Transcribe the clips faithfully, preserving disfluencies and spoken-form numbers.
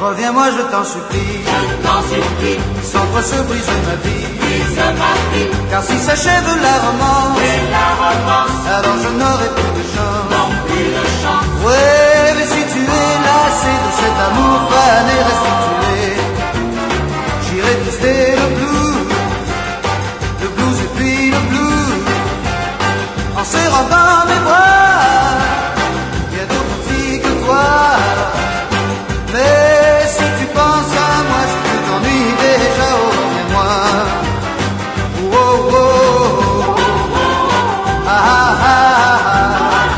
reviens-moi, je t'en supplie. Je t'en supplie. Sans toi se brise ma vie. Brise ma vie. Car si s'achève la romance, et la romance, alors je n'aurai plus de chance. non plus de chance. Ouais, mais si tu es lassé de cet amour fané restitué, j'irai tester le blues, le blues et puis le blues, en serrant dans mes bras. Il y a d'autres filles que toi, mais si tu penses à moi, si tu t'ennuies déjà, oh, reviens-moi. Oh, oh, oh, oh. Ah, ah, ah, ah.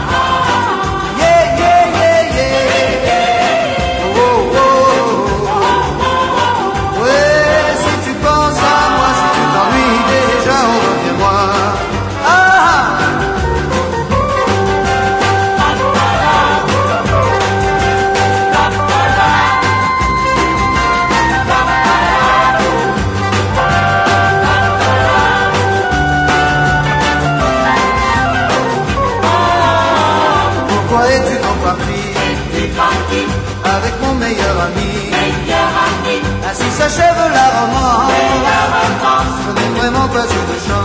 Avec mon meilleur ami, meilleur ami. Ainsi s'achève la romance. La romance. Je n'ai vraiment pas eu de chance.